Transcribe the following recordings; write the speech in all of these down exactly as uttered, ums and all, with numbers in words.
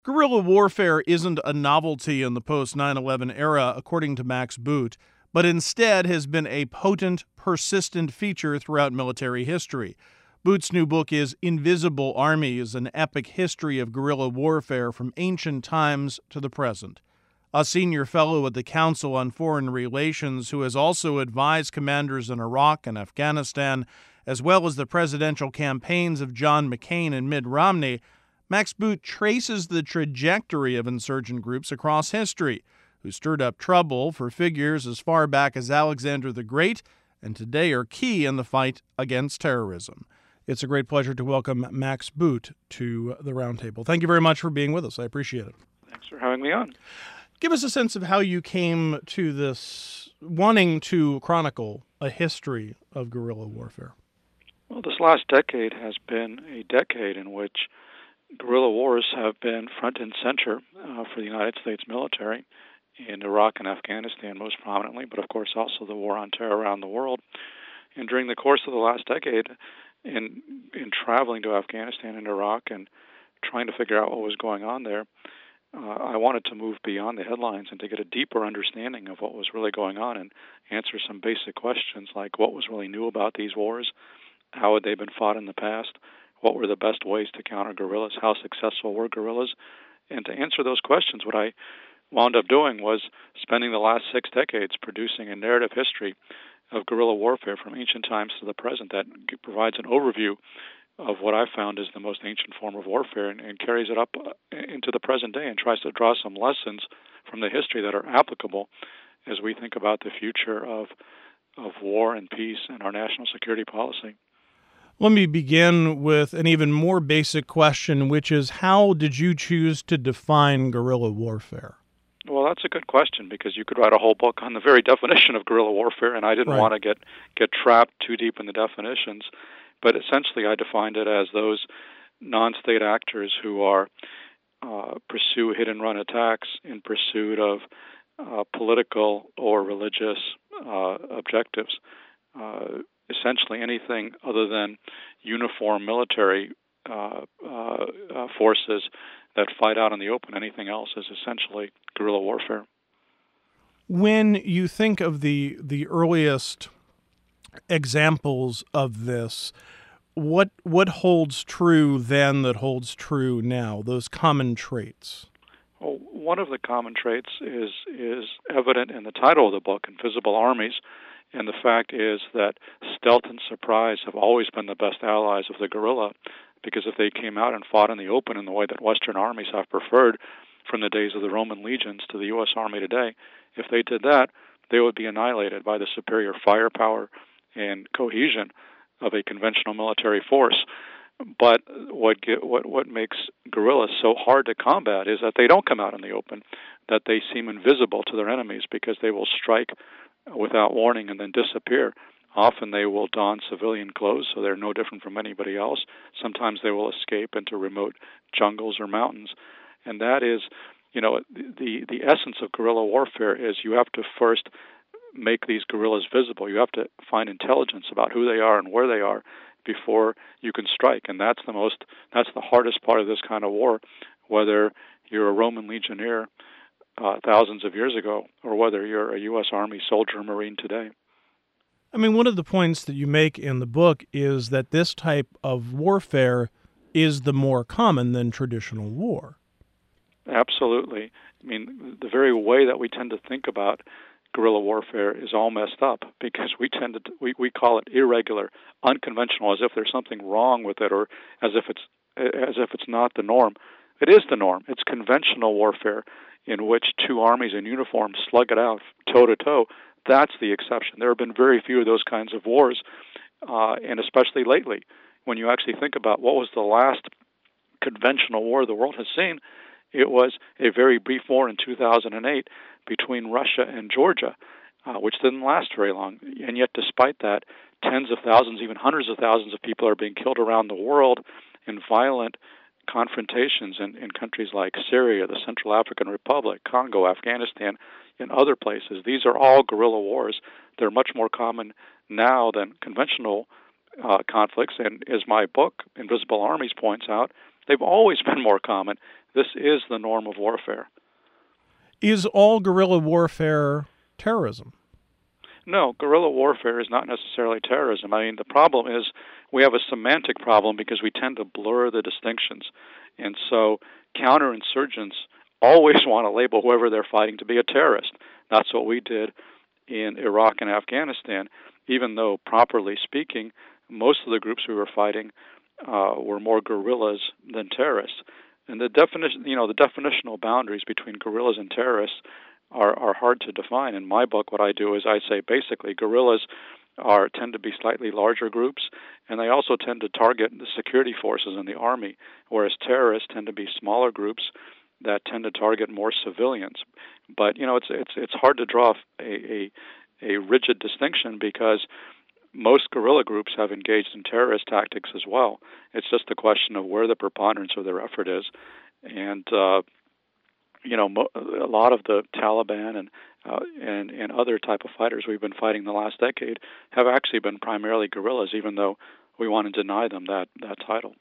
Guerrilla warfare isn't a novelty in the post nine eleven era, according to Max Boot, but instead has been a potent, persistent feature throughout military history. Boot's new book is Invisible Armies, an epic history of guerrilla warfare from ancient times to the present. A senior fellow at the Council on Foreign Relations who has also advised commanders in Iraq and Afghanistan, as well as the presidential campaigns of John McCain and Mitt Romney, Max Boot traces the trajectory of insurgent groups across history, who stirred up trouble for figures as far back as Alexander the Great and today are key in the fight against terrorism. It's a great pleasure to welcome Max Boot to the Roundtable. Thank you very much for being with us. I appreciate it. Thanks for having me on. Give us a sense of how you came to this, wanting to chronicle a history of guerrilla warfare. Well, this last decade has been a decade in which guerrilla wars have been front and center uh, for the United States military in Iraq and Afghanistan most prominently, but of course also the war on terror around the world. And during the course of the last decade, in in traveling to Afghanistan and Iraq and trying to figure out what was going on there, uh, I wanted to move beyond the headlines and to get a deeper understanding of what was really going on and answer some basic questions like what was really new about these wars, how had they been fought in the past, what were the best ways to counter guerrillas, how successful were guerrillas. And to answer those questions, what I wound up doing was spending the last six decades producing a narrative history of guerrilla warfare from ancient times to the present that provides an overview of what I found is the most ancient form of warfare and, and carries it up into the present day and tries to draw some lessons from the history that are applicable as we think about the future of of war and peace and our national security policy. Let me begin with an even more basic question, which is how did you choose to define guerrilla warfare? Well, that's a good question because you could write a whole book on the very definition of guerrilla warfare, and I didn't Right. want to get, get trapped too deep in the definitions. But essentially, I defined it as those non-state actors who are uh, pursue hit-and-run attacks in pursuit of uh, political or religious uh, objectives. Uh, essentially, anything other than uniform military uh, uh, uh, forces that fight out in the open. Anything else is essentially guerrilla warfare. When you think of the the earliest examples of this, what what holds true then that holds true now, those common traits? Well, one of the common traits is is evident in the title of the book, Invisible Armies, and the fact is that stealth and surprise have always been the best allies of the guerrilla, because if they came out and fought in the open in the way that Western armies have preferred from the days of the Roman legions to the U S Army today, if they did that, they would be annihilated by the superior firepower and cohesion of a conventional military force. But what get, what what makes guerrillas so hard to combat is that they don't come out in the open, that they seem invisible to their enemies because they will strike without warning and then disappear. Often they will don civilian clothes, so they're no different from anybody else. Sometimes they will escape into remote jungles or mountains. And that is, you know, the the essence of guerrilla warfare is you have to first make these guerrillas visible. You have to find intelligence about who they are and where they are before you can strike. And that's the most that's the hardest part of this kind of war, whether you're a Roman legionnaire uh, thousands of years ago or whether you're a U S Army soldier or Marine today. I mean, one of the points that you make in the book is that this type of warfare is the more common than traditional war. Absolutely. I mean, the very way that we tend to think about guerrilla warfare is all messed up because we tend to we, we call it irregular, unconventional, as if there's something wrong with it or as if it's as if it's not the norm. It is the norm. It's conventional warfare in which two armies in uniform slug it out toe to toe. That's the exception. There have been very few of those kinds of wars, uh, and especially lately, when you actually think about what was the last conventional war the world has seen, it was a very brief war in two thousand eight between Russia and Georgia, uh, which didn't last very long. And yet, despite that, tens of thousands, even hundreds of thousands of people are being killed around the world in violent confrontations in, in countries like Syria, the Central African Republic, Congo, Afghanistan, and other places. These are all guerrilla wars. They're much more common now than conventional uh, conflicts. And as my book, Invisible Armies, points out, they've always been more common. This is the norm of warfare. Is all guerrilla warfare terrorism? No, guerrilla warfare is not necessarily terrorism. I mean, the problem is we have a semantic problem because we tend to blur the distinctions. And so counterinsurgents always want to label whoever they're fighting to be a terrorist. That's what we did in Iraq and Afghanistan, even though, properly speaking, most of the groups we were fighting uh, were more guerrillas than terrorists. And the definition, you know, the definitional boundaries between guerrillas and terrorists are, are hard to define. In my book, what I do is I say basically guerrillas are tend to be slightly larger groups, and they also tend to target the security forces in the army, whereas terrorists tend to be smaller groups that tend to target more civilians. But you know, it's it's it's hard to draw a a, a rigid distinction because most guerrilla groups have engaged in terrorist tactics as well. It's just a question of where the preponderance of their effort is, and uh, you know, mo- a lot of the Taliban and uh, and and other type of fighters we've been fighting the last decade have actually been primarily guerrillas, even though we want to deny them that that title.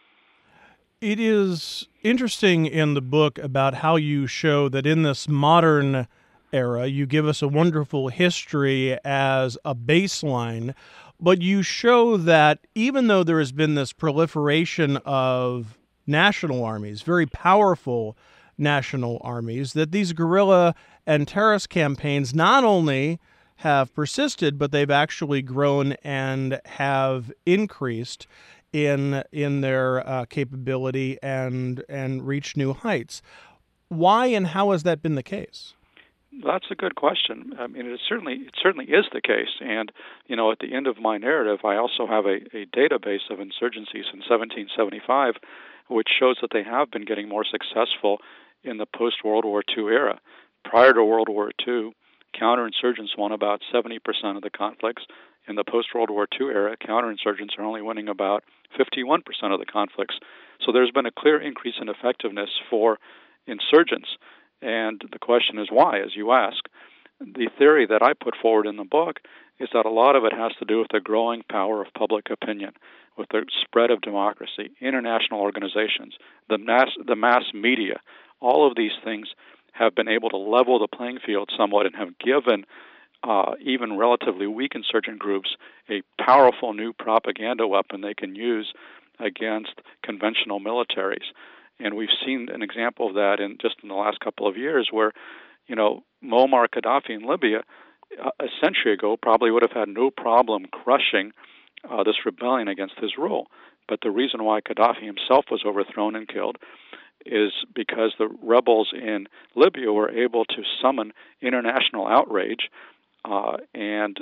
It is interesting in the book about how you show that in this modern era, you give us a wonderful history as a baseline, but you show that even though there has been this proliferation of national armies, very powerful national armies, that these guerrilla and terrorist campaigns not only have persisted, but they've actually grown and have increased in in their uh, capability and and reached new heights. Why and how has that been the case? That's a good question. I mean, it certainly it certainly is the case. And you know, at the end of my narrative, I also have a, a database of insurgencies in seventeen seventy-five, which shows that they have been getting more successful in the post-World War Two era. Prior to World War Two, counterinsurgents won about seventy percent of the conflicts. In the post-World War Two era, counterinsurgents are only winning about fifty-one percent of the conflicts. So there's been a clear increase in effectiveness for insurgents. And the question is why, as you ask. The theory that I put forward in the book is that a lot of it has to do with the growing power of public opinion, with the spread of democracy, international organizations, the mass, the mass media. All of these things have been able to level the playing field somewhat and have given uh, even relatively weak insurgent groups a powerful new propaganda weapon they can use against conventional militaries. And we've seen an example of that in just in the last couple of years where, you know, Muammar Gaddafi in Libya uh, a century ago probably would have had no problem crushing uh, this rebellion against his rule. But the reason why Gaddafi himself was overthrown and killed is because the rebels in Libya were able to summon international outrage uh, and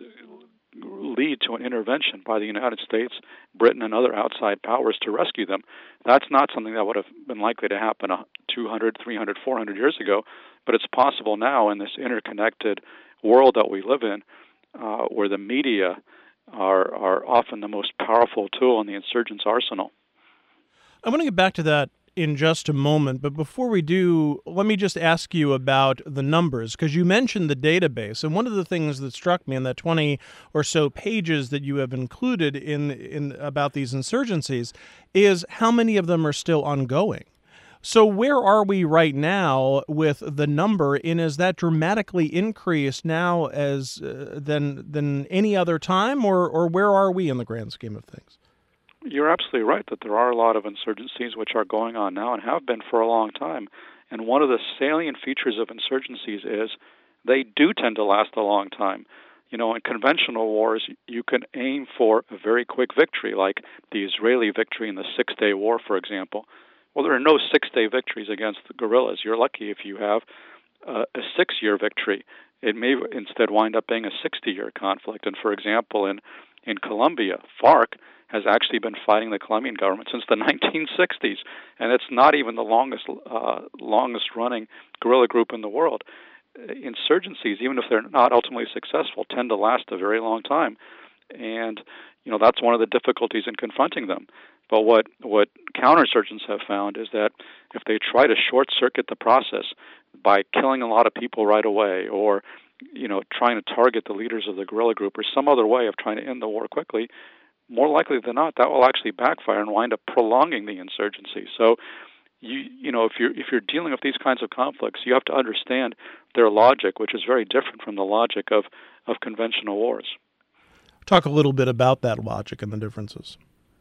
lead to an intervention by the United States, Britain, and other outside powers to rescue them. That's not something that would have been likely to happen two hundred, three hundred, four hundred years ago, but it's possible now in this interconnected world that we live in, uh, where the media are, are often the most powerful tool in the insurgents' arsenal. I want to get back to that in just a moment, but before we do, let me just ask you about the numbers, because you mentioned the database, and one of the things that struck me in that twenty or so pages that you have included in in about these insurgencies is how many of them are still ongoing. So where are we right now with the number, and is that dramatically increased now as uh, than than any other time, or or where are we in the grand scheme of things? You're absolutely right that there are a lot of insurgencies which are going on now and have been for a long time. And one of the salient features of insurgencies is they do tend to last a long time. You know, in conventional wars, you can aim for a very quick victory, like the Israeli victory in the Six-Day War, for example. Well, there are no six-day victories against the guerrillas. You're lucky if you have uh, a six-year victory. It may instead wind up being a sixty-year conflict. And for example, in, in Colombia, FARC has actually been fighting the Colombian government since the nineteen sixties, and it's not even the longest uh, longest running guerrilla group in the world. Insurgencies, even if they're not ultimately successful, tend to last a very long time, and you know that's one of the difficulties in confronting them. But what what counterinsurgents have found is that if they try to short circuit the process by killing a lot of people right away, or you know trying to target the leaders of the guerrilla group, or some other way of trying to end the war quickly, more likely than not, that will actually backfire and wind up prolonging the insurgency. So you you know if you're if you're dealing with these kinds of conflicts, you have to understand their logic, which is very different from the logic of of conventional wars. Talk a little bit about that logic and the differences.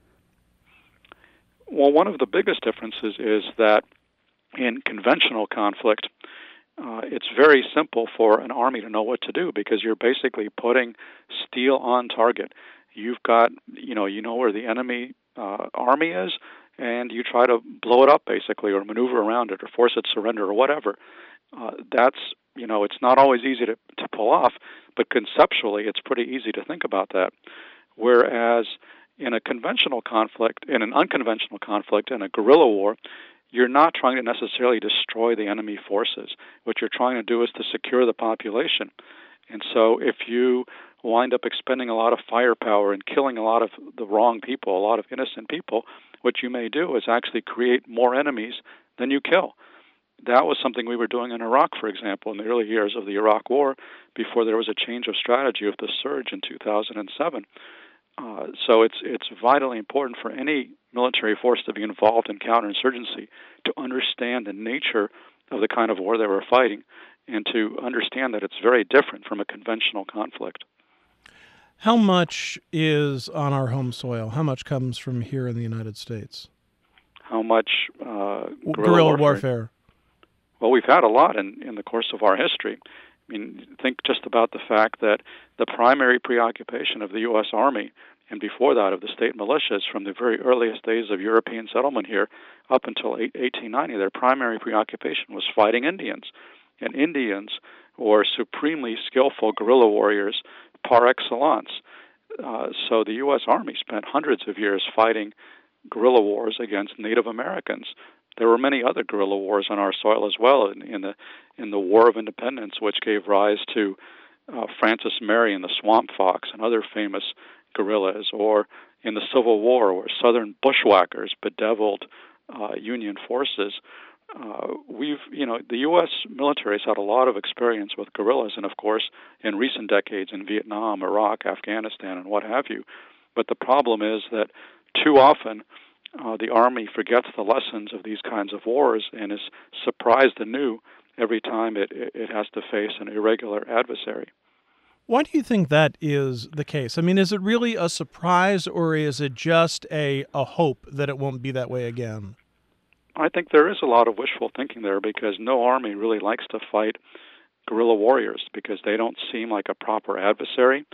Well, one of the biggest differences is that in conventional conflict, uh, it's very simple for an army to know what to do because you're basically putting steel on target. You've got, you know, you know where the enemy uh, army is, and you try to blow it up, basically, or maneuver around it, or force it to surrender, or whatever. Uh, that's, you know, it's not always easy to, to pull off, but conceptually, it's pretty easy to think about that. Whereas in a conventional conflict, in an unconventional conflict, in a guerrilla war, you're not trying to necessarily destroy the enemy forces. What you're trying to do is to secure the population. And so if you wind up expending a lot of firepower and killing a lot of the wrong people, a lot of innocent people, what you may do is actually create more enemies than you kill. That was something we were doing in Iraq, for example, in the early years of the Iraq War, before there was a change of strategy with the surge in two thousand seven. Uh, so it's it's vitally important for any military force to be involved in counterinsurgency to understand the nature of the kind of war they were fighting and to understand that it's very different from a conventional conflict. How much is on our home soil? How much comes from here in the United States? How much uh, guerrilla, guerrilla warfare? warfare? Well, we've had a lot in, in the course of our history. I mean, think just about the fact that the primary preoccupation of the U S Army, and before that of the state militias from the very earliest days of European settlement here up until eighteen ninety, their primary preoccupation was fighting Indians. And Indians were supremely skillful guerrilla warriors par excellence. Uh, so the U S Army spent hundreds of years fighting guerrilla wars against Native Americans. There were many other guerrilla wars on our soil as well, in, in the in the War of Independence, which gave rise to uh, Francis Marion, the Swamp Fox, and other famous guerrillas, or in the Civil War, where Southern bushwhackers bedeviled uh, Union forces. Uh, we've, you know, the U S military has had a lot of experience with guerrillas, and of course, in recent decades in Vietnam, Iraq, Afghanistan, and what have you. But the problem is that too often, Uh, the Army forgets the lessons of these kinds of wars and is surprised anew every time it, it has to face an irregular adversary. Why do you think that is the case? I mean, is it really a surprise, or is it just a, a hope that it won't be that way again? I think there is a lot of wishful thinking there because no army really likes to fight guerrilla warriors because they don't seem like a proper adversary.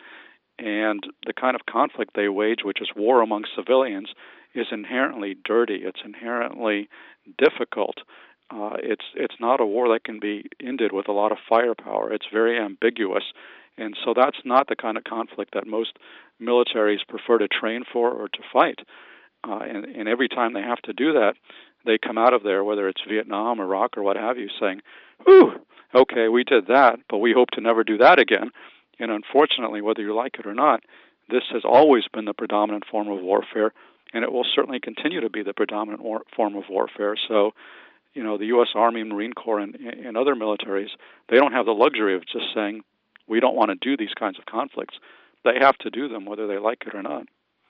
And the kind of conflict they wage, which is war among civilians, is inherently dirty. It's inherently difficult. Uh, it's it's not a war that can be ended with a lot of firepower. It's very ambiguous. And so that's not the kind of conflict that most militaries prefer to train for or to fight. Uh, and, and every time they have to do that, they come out of there, whether it's Vietnam, Iraq, or what have you, saying, whew, okay, we did that, but we hope to never do that again. And unfortunately, whether you like it or not, this has always been the predominant form of warfare, and it will certainly continue to be the predominant war- form of warfare. So, you know, the U S Army, Marine Corps, and, and other militaries, they don't have the luxury of just saying, we don't want to do these kinds of conflicts. They have to do them whether they like it or not.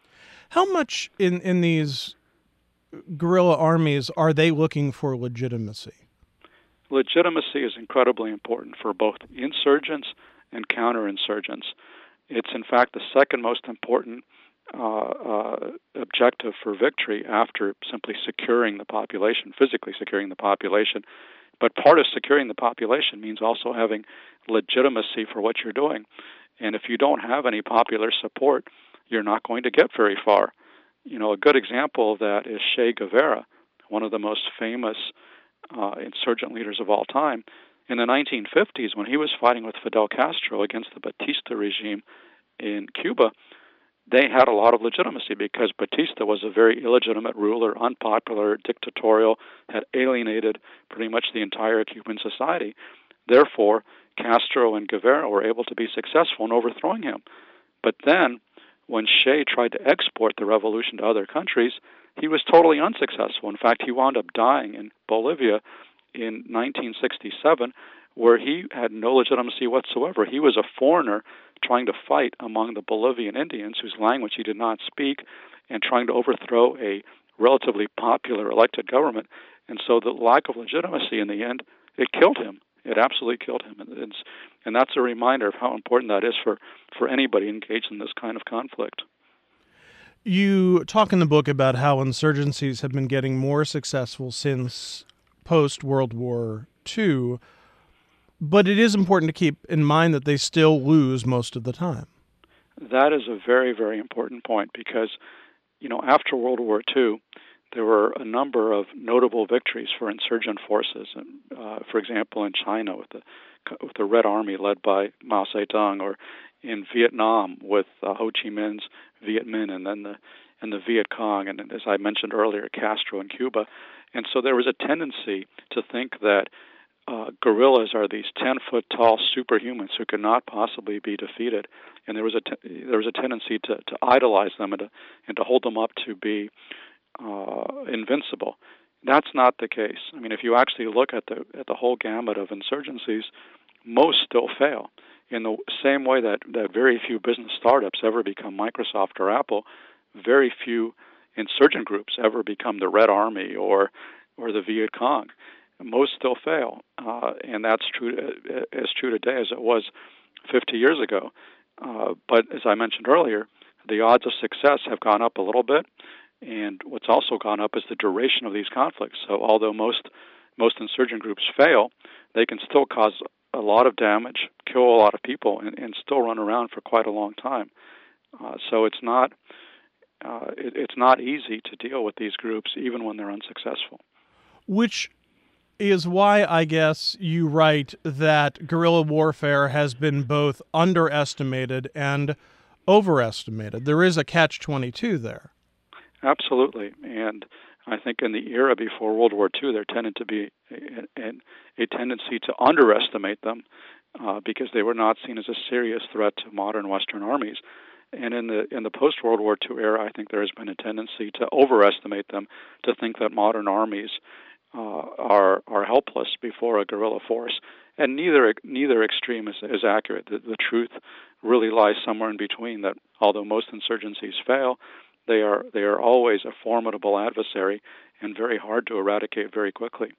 How much in, in these guerrilla armies are they looking for legitimacy? Legitimacy is incredibly important for both insurgents and counterinsurgents. It's, in fact, the second most important uh, uh, objective for victory after simply securing the population, physically securing the population. But part of securing the population means also having legitimacy for what you're doing. And if you don't have any popular support, you're not going to get very far. You know, a good example of that is Che Guevara, one of the most famous uh, insurgent leaders of all time. In the nineteen fifties, when he was fighting with Fidel Castro against the Batista regime in Cuba, they had a lot of legitimacy because Batista was a very illegitimate ruler, unpopular, dictatorial, had alienated pretty much the entire Cuban society. Therefore, Castro and Guevara were able to be successful in overthrowing him. But then, when Che tried to export the revolution to other countries, he was totally unsuccessful. In fact, he wound up dying in Bolivia in nineteen sixty-seven, where he had no legitimacy whatsoever. He was a foreigner trying to fight among the Bolivian Indians, whose language he did not speak, and trying to overthrow a relatively popular elected government. And so the lack of legitimacy in the end, it killed him. It absolutely killed him. And, it's, and that's a reminder of how important that is for, for anybody engaged in this kind of conflict. You talk in the book about how insurgencies have been getting more successful since post-World War Two, but it is important to keep in mind that they still lose most of the time. That is a very, very important point because, you know, after World War Two, there were a number of notable victories for insurgent forces. Uh, for example, in China with the with the Red Army led by Mao Zedong, or in Vietnam with uh, Ho Chi Minh's Viet Minh, and then the and the Viet Cong, and as I mentioned earlier, Castro in Cuba. And so there was a tendency to think that uh, guerrillas are these ten-foot-tall superhumans who could not possibly be defeated, and there was a t- there was a tendency to, to idolize them and to and to hold them up to be uh, invincible. That's not the case. I mean, if you actually look at the at the whole gamut of insurgencies, most still fail. In the same way that, that very few business startups ever become Microsoft or Apple, very few insurgent groups ever become the Red Army or or the Viet Cong. Most still fail, uh, and that's true as true today as it was fifty years ago. Uh, but as I mentioned earlier, the odds of success have gone up a little bit, and what's also gone up is the duration of these conflicts. So although most most insurgent groups fail, they can still cause a lot of damage, kill a lot of people, and, and still run around for quite a long time. Uh, so it's not uh, it, it's not easy to deal with these groups, even when they're unsuccessful. Which is why I guess you write that guerrilla warfare has been both underestimated and overestimated. There is a catch twenty-two there. Absolutely, and I think in the era before World War Two, there tended to be a, a, a tendency to underestimate them uh, because they were not seen as a serious threat to modern Western armies. And in the in the post-World War Two era, I think there has been a tendency to overestimate them, to think that modern armies uh, are are helpless before a guerrilla force. And neither neither extreme is, is accurate. The, the truth really lies somewhere in between. That although most insurgencies fail, They are they are always a formidable adversary and very hard to eradicate very quickly.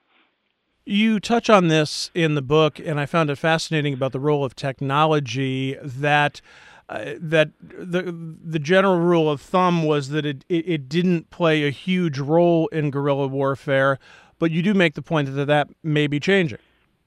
You touch on this in the book, and I found it fascinating about the role of technology. That uh, that the the general rule of thumb was that it, it it didn't play a huge role in guerrilla warfare, but you do make the point that that may be changing.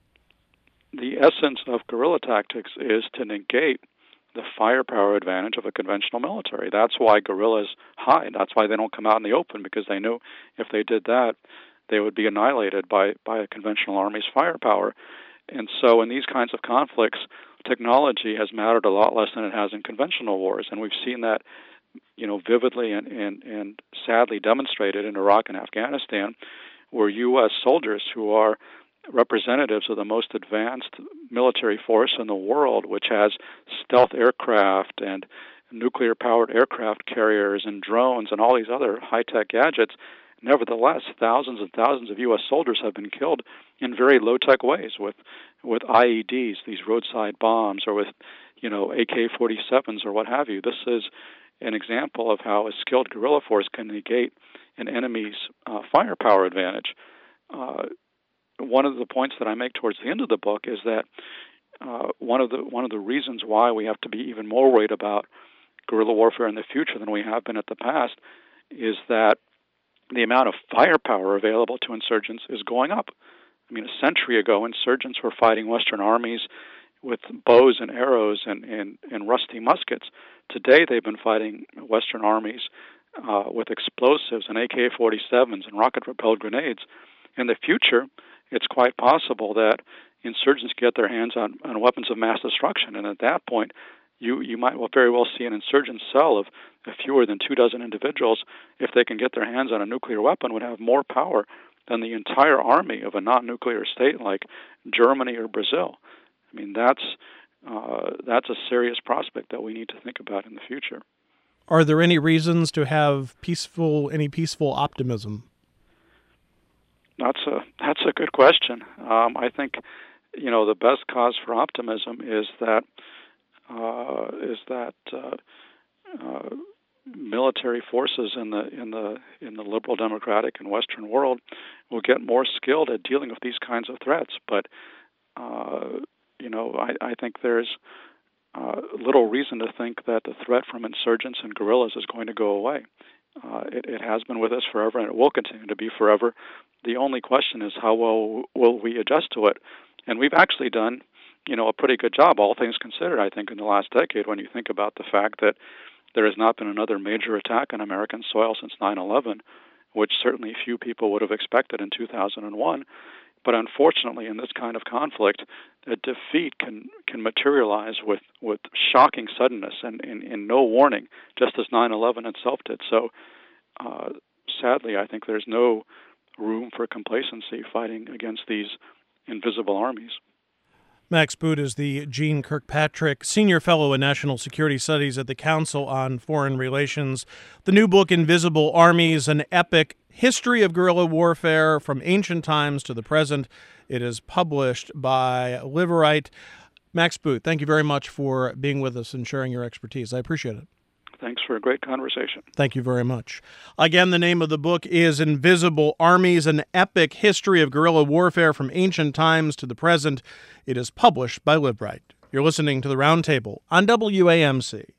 The essence of guerrilla tactics is to negate the firepower advantage of a conventional military. That's why guerrillas hide. That's why they don't come out in the open, because they knew if they did that, they would be annihilated by, by a conventional army's firepower. And so in these kinds of conflicts, technology has mattered a lot less than it has in conventional wars. And we've seen that, you know, vividly and, and, and sadly demonstrated in Iraq and Afghanistan, where U S soldiers who are representatives of the most advanced military force in the world, which has stealth aircraft and nuclear-powered aircraft carriers and drones and all these other high-tech gadgets. Nevertheless, thousands and thousands of U S soldiers have been killed in very low-tech ways with with I E Ds, these roadside bombs, or with, you know, A K forty-sevens or what have you. This is an example of how a skilled guerrilla force can negate an enemy's uh, firepower advantage. Uh, One of the points that I make towards the end of the book is that uh, one of the one of the reasons why we have to be even more worried about guerrilla warfare in the future than we have been in the past is that the amount of firepower available to insurgents is going up. I mean, a century ago, insurgents were fighting Western armies with bows and arrows and, and, and rusty muskets. Today, they've been fighting Western armies uh, with explosives and A K forty-sevens and rocket-propelled grenades. In the future, it's quite possible that insurgents get their hands on, on weapons of mass destruction, and at that point, you, you might very well see an insurgent cell of fewer than two dozen individuals, if they can get their hands on a nuclear weapon, would have more power than the entire army of a non-nuclear state like Germany or Brazil. I mean, that's uh, that's a serious prospect that we need to think about in the future. Are there any reasons to have peaceful, any peaceful optimism? That's a that's a good question. Um, I think, you know, the best cause for optimism is that uh, is that uh, uh, military forces in the in the in the liberal democratic and Western world will get more skilled at dealing with these kinds of threats. But uh, you know, I, I think there's uh, little reason to think that the threat from insurgents and guerrillas is going to go away. Uh, it, it has been with us forever, and it will continue to be forever. The only question is how well will we adjust to it. And we've actually done, you know, a pretty good job, all things considered, I think, in the last decade, when you think about the fact that there has not been another major attack on American soil since nine eleven, which certainly few people would have expected in two thousand one. But unfortunately, in this kind of conflict, a defeat can, can materialize with, with shocking suddenness and in no warning, just as nine eleven itself did. So, uh, sadly, I think there's no room for complacency fighting against these invisible armies. Max Boot is the Jeane Kirkpatrick Senior Fellow in National Security Studies at the Council on Foreign Relations. The new book, Invisible Armies, an epic history of guerrilla warfare from ancient times to the present. It is published by Liverite. Max Boot, thank you very much for being with us and sharing your expertise. I appreciate it. Thanks for a great conversation. Thank you very much. Again, the name of the book is Invisible Armies, an epic history of guerrilla warfare from ancient times to the present. It is published by Liverite. You're listening to The Roundtable on W A M C.